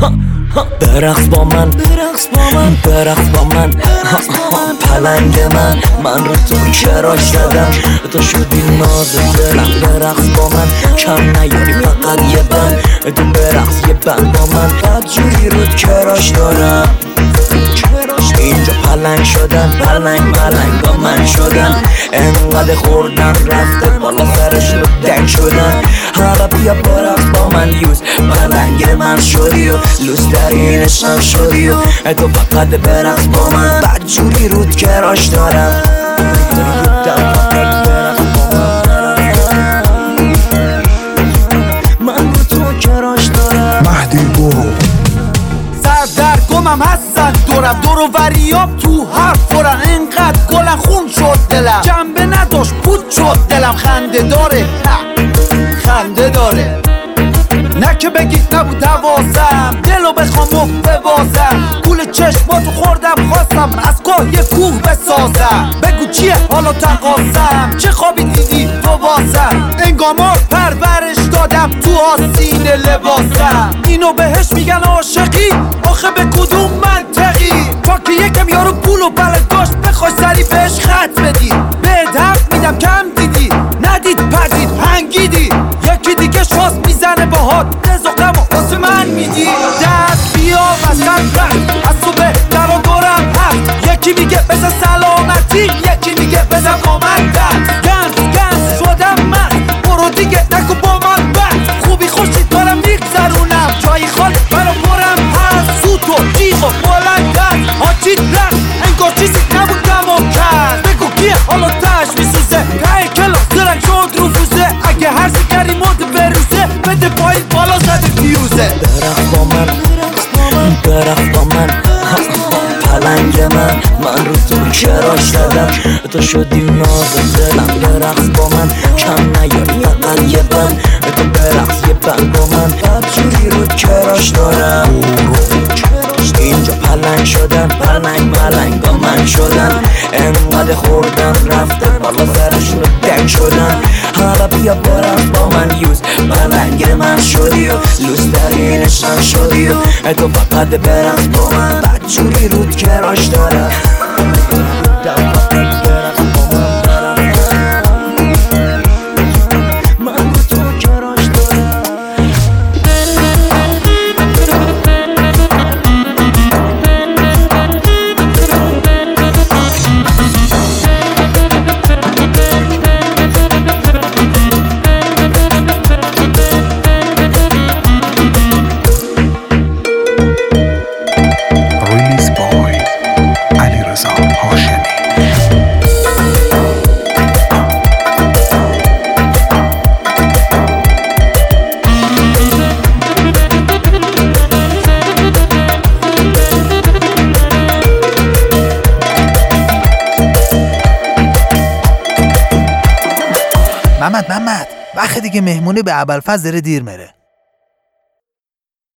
برقص با من، برقص با من، پلنگ من رو تو کراش زدم، تو شدی ناز دلم. برقص با من، کم نیاری فقط یه بند، تو برقص یه بند با من، بدجوری رو کراش دارم. اینجا پلنگ شدن، پلنگ با من شدن، انقدر خوردن رفته بالا سرش رو دنگ شدن. حالا بیا برقص با من یوز، پلنگ من شدی و لوسترینش هم شدی و تو فقط برقص با من، بدجوری رود کراش دارم. من رو تو کراش دارم. مهدی برو سردرگمم هستن دورم، دورو وریام تو حرف برن، انقدر گلن خون شد دلم، جنبه نداشت بود شد دلم. خنده داره، خنده داره، نه که بگید نبود دوازم، دلو بخوام و ببازم، گول چشماتو خوردم خواستم از گاه یه کوه بسازم. بگو چیه حالا تقاسم، چه خوابی دیدی تو بازم، انگامات پرورش دادم تو آستین لباسم. اینو بهش میگن عاشقی، آخه به کدوم منطقی؟ تا که یکم یارو پول و بلد داشت بخوای سری بهش خط بدی، بهت حق میدم کم دیدی، ندید پدید هنگیدی، یکی دیگه شاس میزنه باهات رزقم و واسه من میدی. دست بیا وسط رفت، از تو بهتر و دورم هست، یکی میگه بزن سلامتی، یکی میگه بزن کامندت. گنز شدم من، برو دیگه نکو با من بد، خوبی خوشی دارم میگذرونم، جایی خالی برا برم هست، سوت و جیغ و بلند هست، حاجیت رفت انگار چیزی نبود دمو کرد. بگو کیه حالا تش میسوزه، ته کلاس درنگ شد رفوزه، اگه هر سکری مد بروزه، بده پایین بالا زده فیوزه. برقص با من، برقص با من، پلنگ من رو تو کراش زدم، تو شدی ناز دلم. برقص با من، کم نیاری فقط یه بند، تو برقص یه بند با من، بدجوری رو کراش دارم. اینجا پلنگ شدن، پلنگ با من شدن، انقدر خوردن رفته بالا سرش رو دنگ شدن. حالا بیا برقص با من یوز، پلنگ من شدی و لوسترینش هم شدی و تو فقط برقص با من، بدجوری رود کراش دارم. محمد وقتی دیگه مهمونی به ابوالفضل داره دیر میره.